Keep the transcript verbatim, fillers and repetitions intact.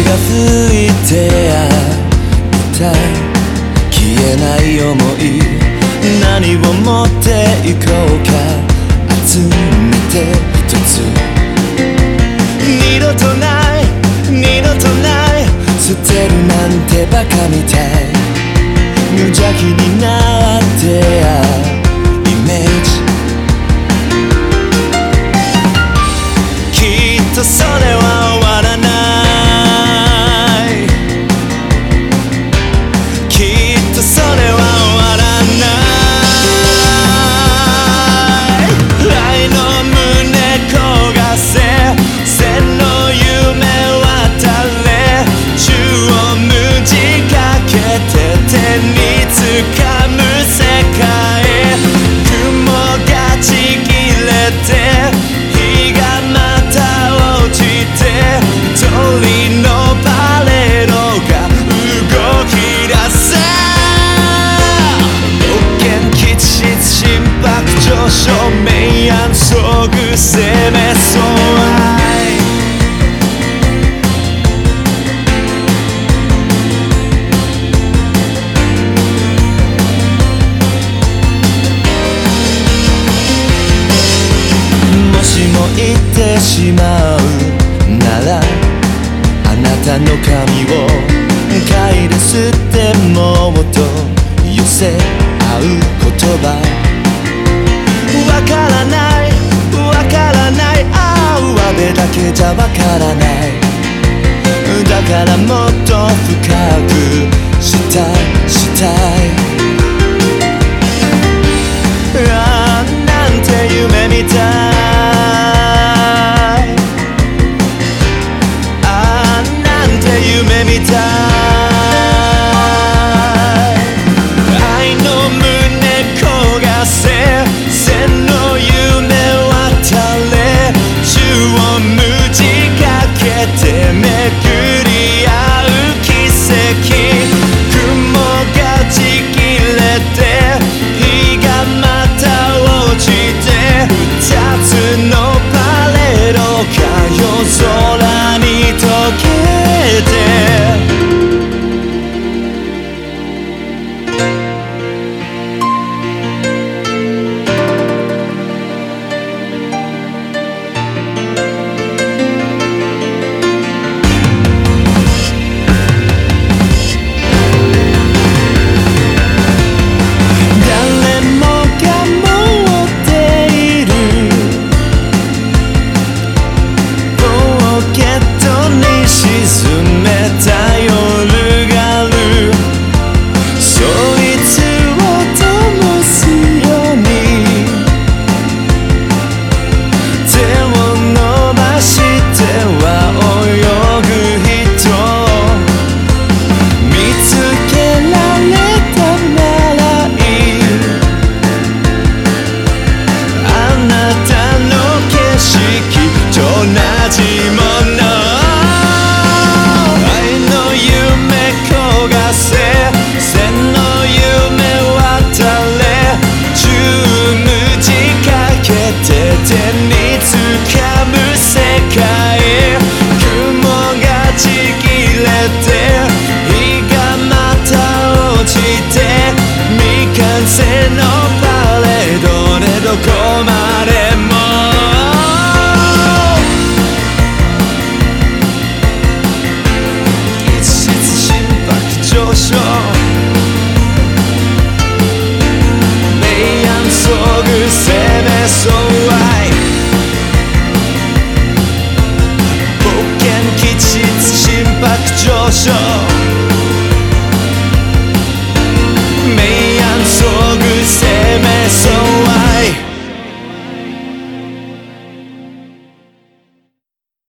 が吹いてあった消えない想い、何を持っていこうか集めて一つ。二度とない二度とない捨てるなんてバカみたい、無邪気になってあイメージ。きっとそれは終わらない、きっとそれは終わらない。愛の胸焦がせ、線の夢渡れ、宙を無じかけて手に掴む世界。雲がちぎれて日がまた落ちて、鳥のパレードが動き出す。保険基地心拍上昇、明暗そぐ攻めそう愛。もしも言ってしまうなら、あなたの髪を嗅いで吸ってもっと寄せ合う言葉。わからないわからない、ああ上辺だけじゃわからない。だからもっと深くしたいしたい。ああなんて夢みたい、夢みたい。愛の胸焦がせ、線の夢渡れ、宙を無じかけて巡り合う奇跡。雲がちぎれて日がまた落ちて、二つのパレードが夜空に溶けて。どこまでも一室心拍上昇、明暗そぐ攻めそう愛。保険基地心拍上昇、